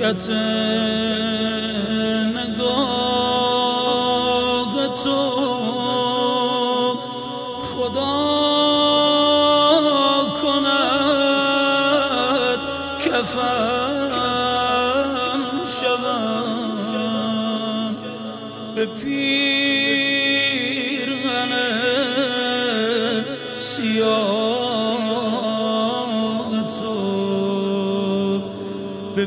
حیرت نگاه تو خدا کند کفن شوم به پیرهن سیاه تو، به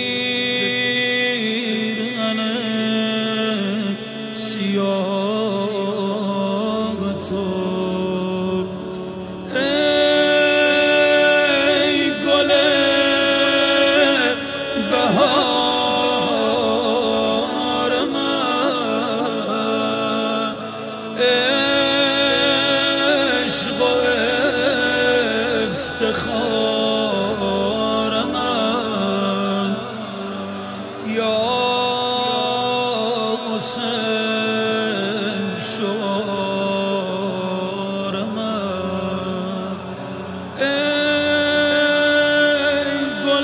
پیرهن سیاه تو. ای گل بهار من، عشق و افتخار من، یا حسین شعار من. ای گل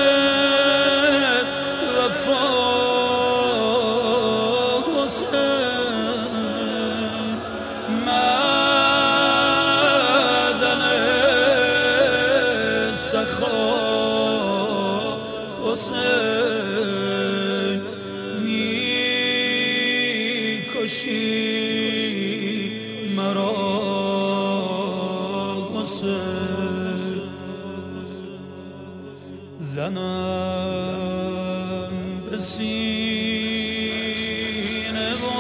وفا حسین، معدن سخا حسین، می‌کشی مرا حسین. زنم به سینه و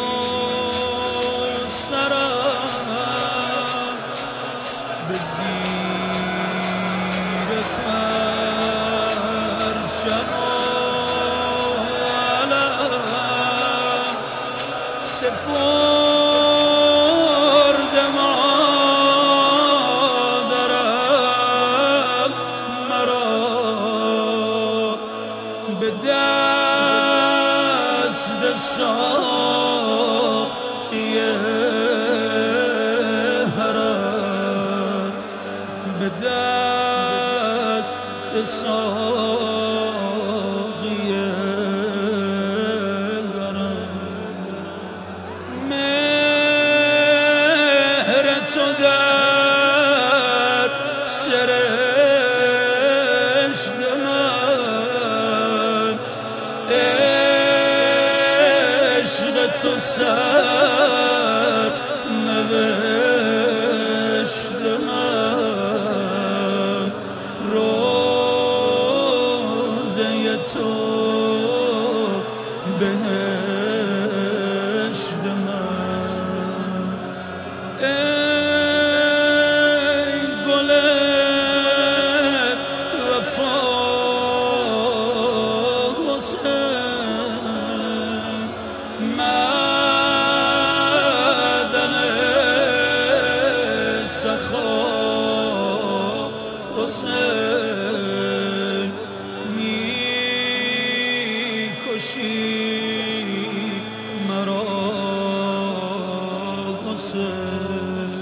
سرم به زیر پرچم علم سپرد مادرم مرا، به دست ساقی حرم، به دست ساقی حرم. مهر تو در سرشت من، عشق تو سر نوشت من، روضه تو بهشت من. ای گل وفا حسین، معدن سخا حسین، می‌کشی مرا حسین.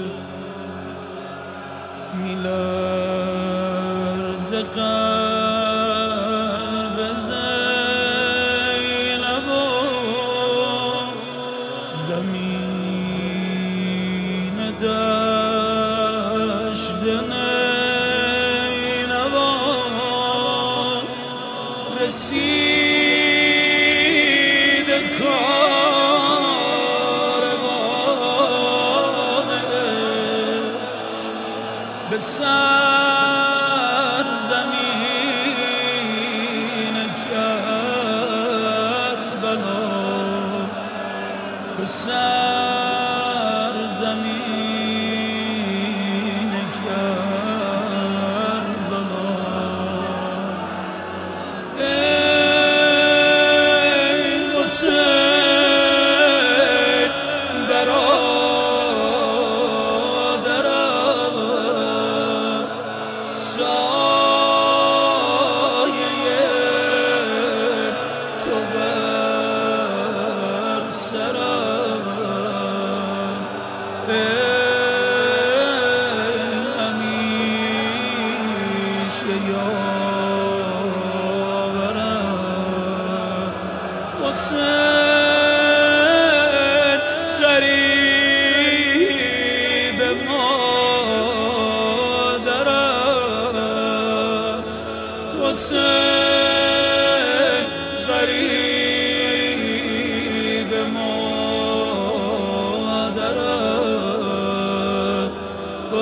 می‌لرزه قلب زینب و زمین دشت نینوا، رسید کاروان به سرزمین کربلا، به سرزمین کربلا. ای حسین برادرم، سایه تو بر سرم، همیشه یاورم.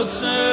حسین